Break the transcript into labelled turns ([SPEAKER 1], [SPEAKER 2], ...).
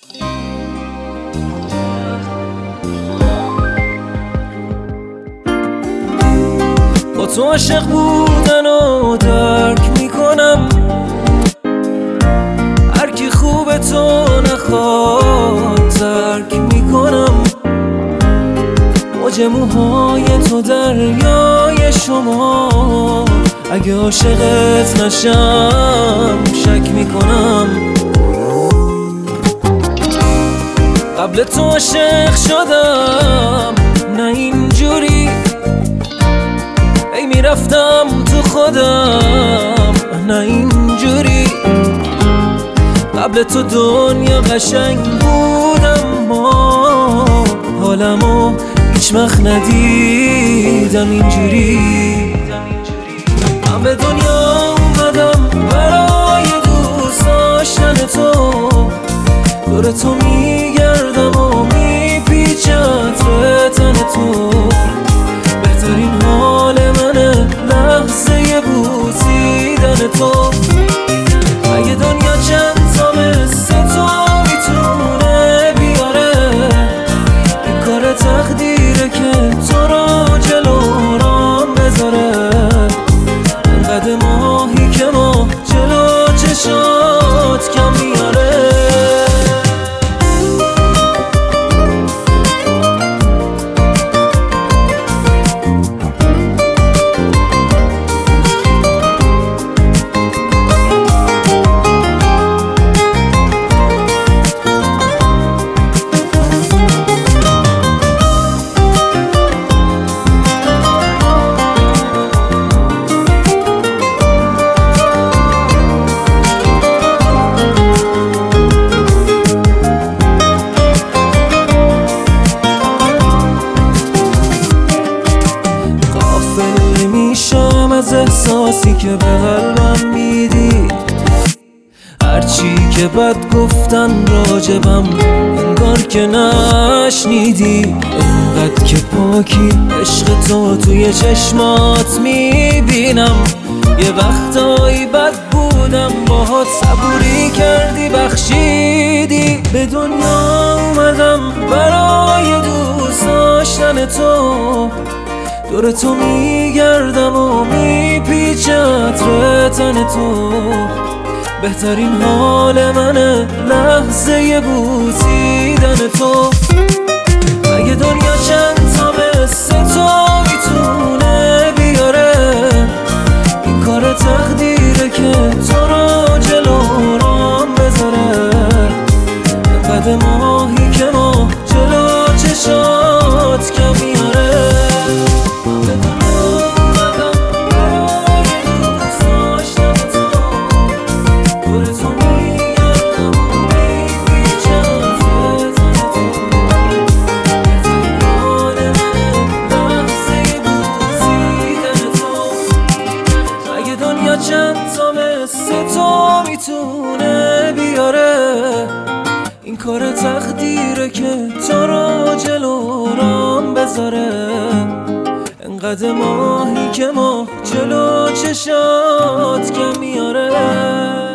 [SPEAKER 1] با تو عاشق بودن و درک میکنم، هر کی خوب تو نخواد ترک میکنم. موج موهای تو دریای شما، اگه عاشقت نشم شک میکنم. قبل تو عاشق شدم نه اینجوری، ای میرفتم تو خودم نه اینجوری. قبل تو دنیا قشنگ بودم، ما حالمو هیچ وقت ندیدم اینجوری. من به دنیا اومدم برای دوست داشتن تو، دور تو میگردم و میپیچم تن تو. بهترین حال منه لحظه بوسیدن تو. اگه دنیا چند تا مثل تو میتونه بیاره، این کار تقدیره که تو رو جلو رام بذاره. انقدر ماهی که ما جلو چشات کم میاره. از احساسی که به قلبم میدی، هرچی که بد گفتن راجبم انگار که نشنیدی. انقدر که پاکی عشق تو توی چشمات میبینم. یه وقتایی بد بودم باهات، صبوری کردی بخشیدی. به دنیا اومدم برای دوست داشتن تو، دور تو میگردم و میپیچم تن تو. بهترین حال منه لحظه بوسیدن تو. اگه دنیا چند تا مثل تو میتونه بیاره، این کار تقدیره که تو رو جلو رام بذاره. انقدر ماهی که ما جلو چشات کم میاره. چند تا مثل تو میتونه بیاره، این کار تقدیره که تو رو جلو رام بذاره. انقدر ماهی که ما جلو چشات کم میاره.